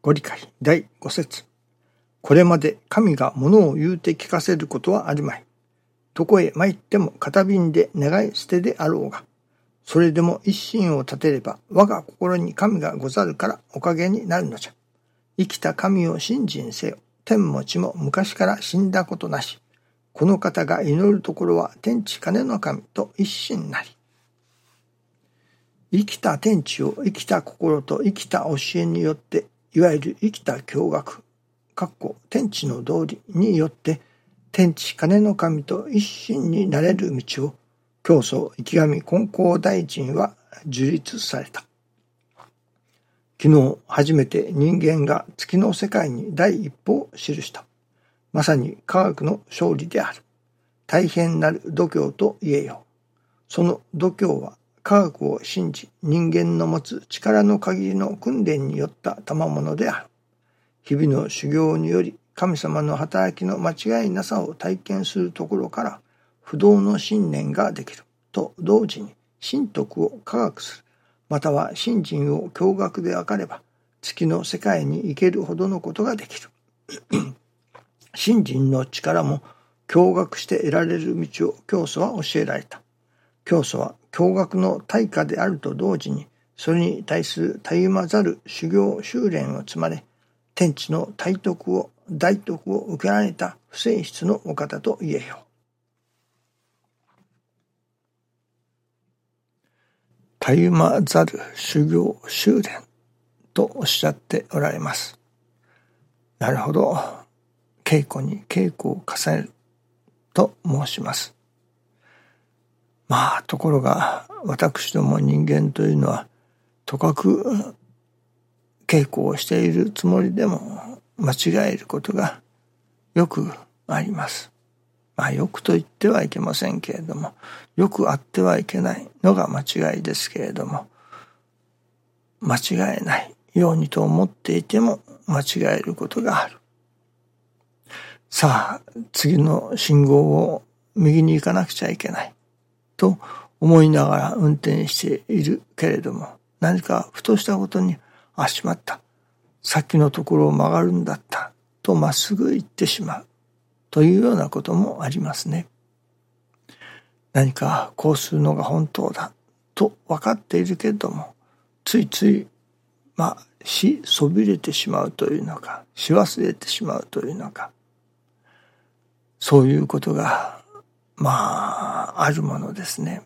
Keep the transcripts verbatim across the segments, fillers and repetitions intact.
ご理解だいご節。これまで神が物を言うて聞かせることはあるまい。どこへ参っても片瓶で願い捨てであろうが、それでも一心を立てれば我が心に神がござるからおかげになるのじゃ。生きた神を信心せよ。天も地も昔から死んだことなし。この方が祈るところは天地金の神と一心なり。生きた天地を生きた心と生きた教えによって、いわゆる生きた教学、かっこ天地の道理によって、天地金の神と一心になれる道を、教祖池上金光大臣は樹立された。昨日初めて人間が月の世界に第一歩を記した。まさに科学の勝利である。大変なる度胸と言えよう。その度胸は科学を信じ、人間の持つ力の限りの訓練によった賜物である。日々の修行により神様の働きの間違いなさを体験するところから不動の信念ができると同時に神徳を科学する、または信心を驚愕で分かれば月の世界に行けるほどのことができる。信心の力も驚愕して得られる道を教祖は教えられた。教祖は驚愕の対価であると同時に、それに対するたゆまざる修行修練を積まれ、天地の大徳を大徳を受けられた不正室のお方と言えよう。たゆまざる修行修練とおっしゃっておられます。なるほど。稽古に稽古を重ねると申します。まあところが私ども人間というのはとかく稽古をしているつもりでも間違えることがよくあります。まあよくと言ってはいけませんけれども、よくあってはいけないのが間違いですけれども、間違えないようにと思っていても間違えることがある。さあ次の信号を右に行かなくちゃいけないと思いながら運転しているけれども、何かふとしたことに、あ、しまった、さっきのところを曲がるんだったとまっすぐ行ってしまうというようなこともありますね。何かこうするのが本当だと分かっているけれども、ついついまあしそびれてしまうというのか、し忘れてしまうというのか、そういうことがまああるものですね。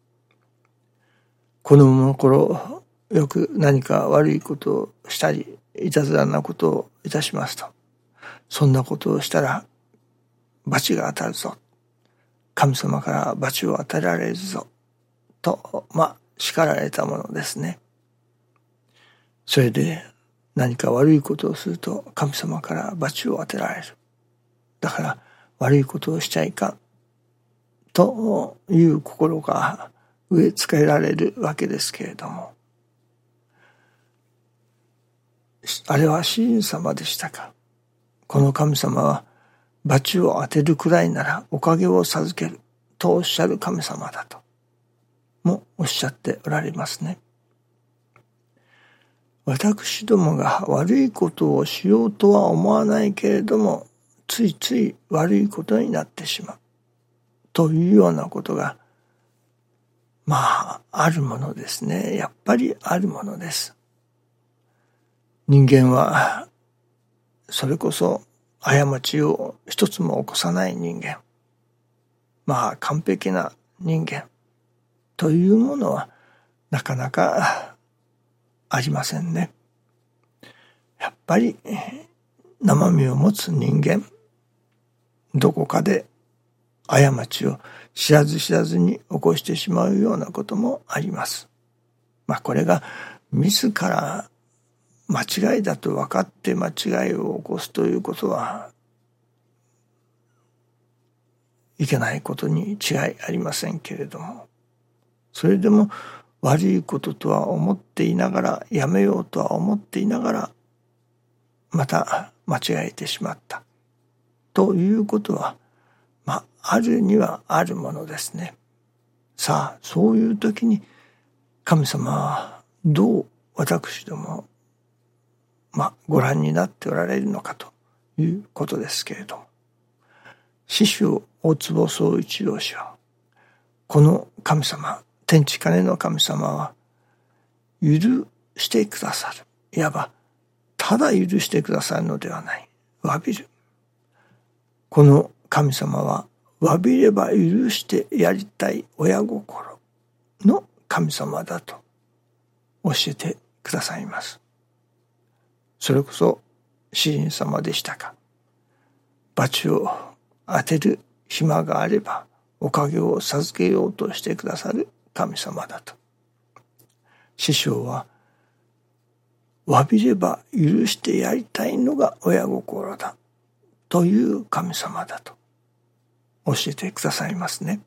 子供の頃よく何か悪いことをしたりいたずらなことをいたしますと、そんなことをしたら罰が当たるぞ、神様から罰を与えられるぞとまあ叱られたものですね。それで何か悪いことをすると神様から罰を当てられる。だから悪いことをしちゃいかんという心が植え付けられるわけですけれども、あれは神様でしたか。この神様は罰を当てるくらいならおかげを授けるとおっしゃる神様だともおっしゃっておられますね。私どもが悪いことをしようとは思わないけれども、ついつい悪いことになってしまうというようなことがまああるものですね。やっぱりあるものです。人間はそれこそ過ちを一つも起こさない人間、まあ完璧な人間というものはなかなかありませんね。やっぱり生身を持つ人間、どこかで過ちを知らず知らずに起こしてしまうようなこともあります。まあこれが自ら間違いだと分かって間違いを起こすということはいけないことに違いありませんけれども、それでも悪いこととは思っていながら、やめようとは思っていながらまた間違えてしまったということはまああるにはあるものですね。さあそういう時に神様はどう私どもまあ、ご覧になっておられるのかということですけれども、師匠大坪宗一郎氏は、この神様、天地金の神様は許してくださる。いわばただ許してくださるのではない。詫びる。この神様は詫びれば許してやりたい親心の神様だと教えてくださいます。それこそ詩人様でしたか。罰を当てる暇があればおかげを授けようとしてくださる神様だと。師匠は詫びれば許してやりたいのが親心だという神様だと教えてくださいますね。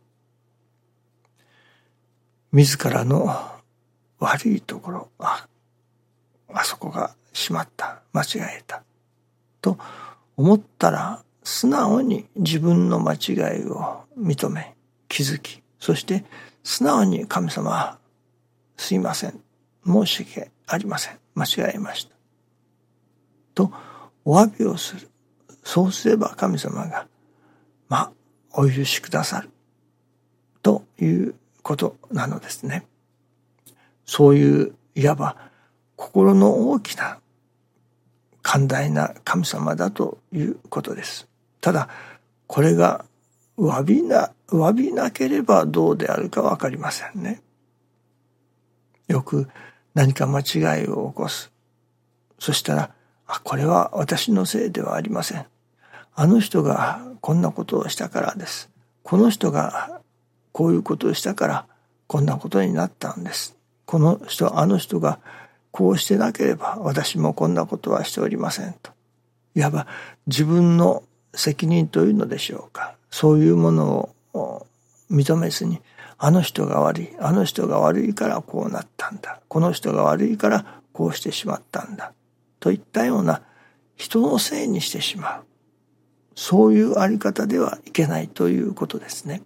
自らの悪いところ、あ、あそこがしまった、間違えたと思ったら、素直に自分の間違いを認め、気づき、そして素直に神様、すいません、申し訳ありません、間違えましたとお詫びをする。そうすれば神様がまあお許しくださるということなのですね。そういういわば心の大きな寛大な神様だということです。ただこれが詫びな詫びなければどうであるかわかりませんね。よく何か間違いを起こす。そしたら、あ、これは私のせいではありません。あの人がこんなことをしたからです。この人がこういうことをしたからこんなことになったんです。この人、あの人がこうしてなければ私もこんなことはしておりませんと。いわば自分の責任というのでしょうか。そういうものを認めずに、あの人が悪い、あの人が悪いからこうなったんだ。この人が悪いからこうしてしまったんだ。といったような人のせいにしてしまう。そういうあり方ではいけないということですね。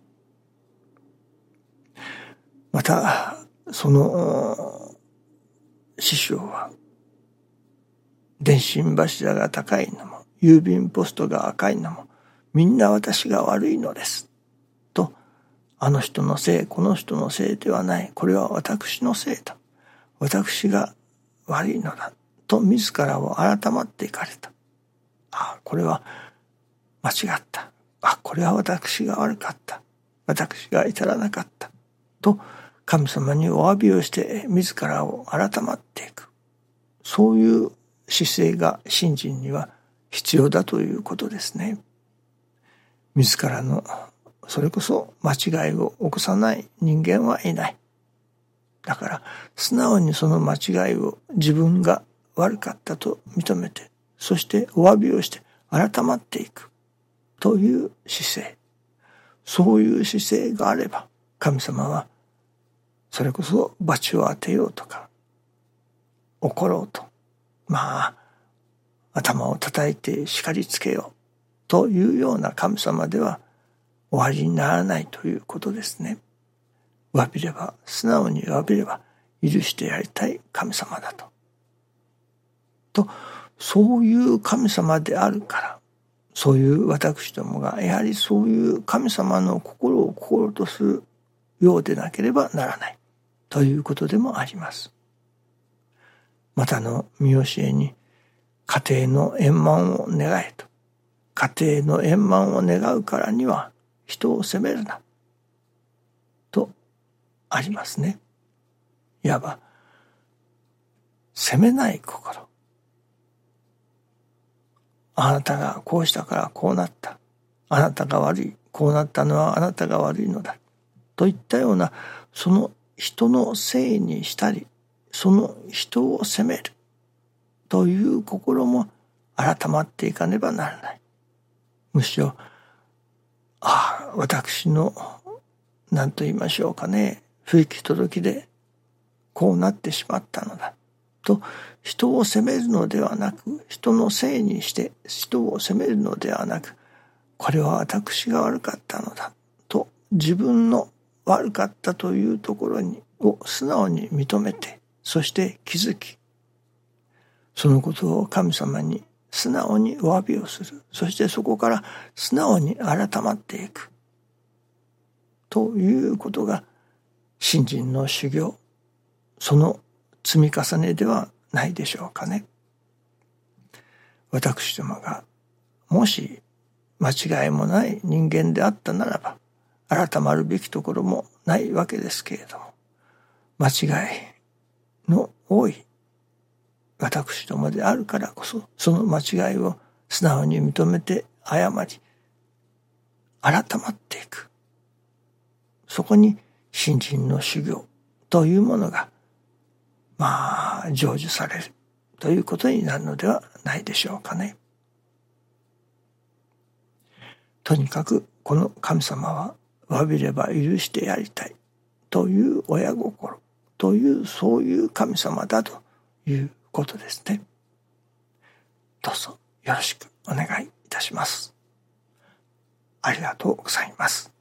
また、その師匠は、電信柱が高いのも、郵便ポストが赤いのも、みんな私が悪いのです。と、あの人のせい、この人のせいではない。これは私のせいだ。私が悪いのだ。と自らを改まっていかれた。あ、これは間違った。あ、これは私が悪かった。私が至らなかった。と、神様にお詫びをして自らを改まっていく。そういう姿勢が信心には必要だということですね。自らのそれこそ間違いを起こさない人間はいない。だから素直にその間違いを自分が悪かったと認めて、そしてお詫びをして改まっていくという姿勢。そういう姿勢があれば神様はそれこそ罰を当てようとか怒ろうと、まあ頭を叩いて叱りつけようというような神様では終わりにならないということですね。詫びれば、素直に詫びれば許してやりたい神様だと。と、そういう神様であるから、そういう私どもがやはりそういう神様の心を心とするようでなければならないということでもあります。またの見教えに、家庭の円満を願えと。家庭の円満を願うからには人を責めるなとありますね。いわば責めない心。あなたがこうしたからこうなった。あなたが悪い。こうなったのはあなたが悪いのだ。といったようなその人のせいにしたり、その人を責めるという心も改まっていかねばならない。むしろ、ああ、私の、何と言いましょうかね、不行き届きで、こうなってしまったのだ。と、人を責めるのではなく、人のせいにして、人を責めるのではなく、これは私が悪かったのだ。と、自分の悪かったというところに、を素直に認めて、そして気づき、 そのことを神様に素直にお詫びをする。そしてそこから素直に改まっていく。ということが信心の修行、その積み重ねではないでしょうかね。私どもがもし間違いもない人間であったならば、改まるべきところもないわけですけれども、間違いの多い私どもであるからこそ、その間違いを素直に認めて謝り、改まっていく。そこに信心の修行というものが、まあ、成就されるということになるのではないでしょうかね。とにかく、この神様は、詫びれば許してやりたいという親心という、そういう神様だということですね。どうぞよろしくお願いいたします。ありがとうございます。